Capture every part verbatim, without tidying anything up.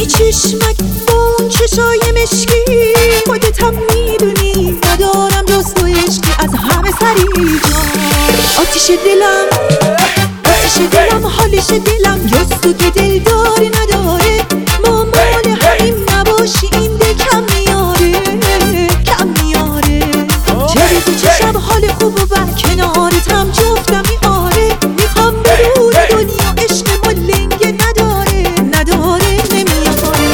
بی چشمک با اون چشای مشکی، خودت هم میدونی ندارم جز تو عشقی از همه سری جان. آتیش دلم آتیش دلم حالش دلم جز تو که دل داری نداره، ما مال همیم نباشی این دل کم میاره کم میاره. چه روز چه شب حال خوب و بر کنارتم جفتم میاره، میخوام بدون دنیا عشق ما لنگه نداره نداره نمیاره.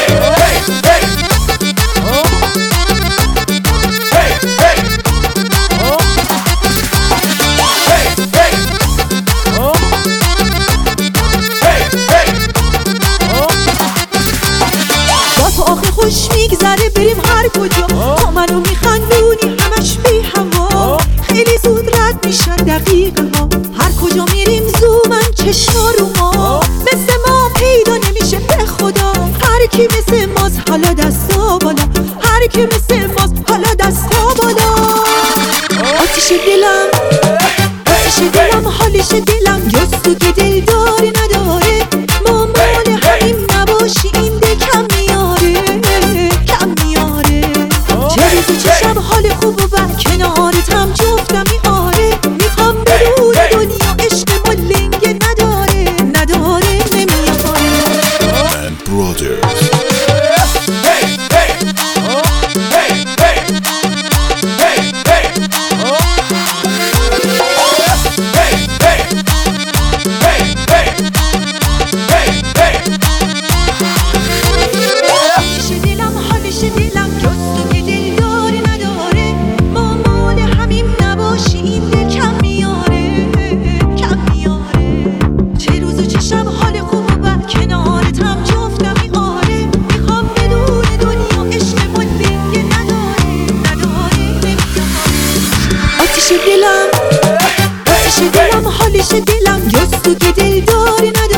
با تو آخه خوش میگذره بریم هر کجا، تو منو میخندونی همش بی هوا، خیلی زود رد میشن دقیقه ها، هر کجا میریم زومن چشما رو ما، مثل ما پیدا نمیشه به خدا، هر کی مثل ماست حالا دستا بالا، هر کی مثل ماست حالا دستا بالا. آتیش دلم آتیش دلم حالش دلم جز تو که دل داری نداره، ما مال همیم نباشی این دل کم میاره کم میاره. چه روز چه شب حال خوب و بر کنارتم جفتم میاره، میخوام بدون دنیا عشق ما لنگه نداره نداره نمیاره. And Brothers. آتیش دلم آتیش دلم حالش دلم جز تو که دل داری نداره،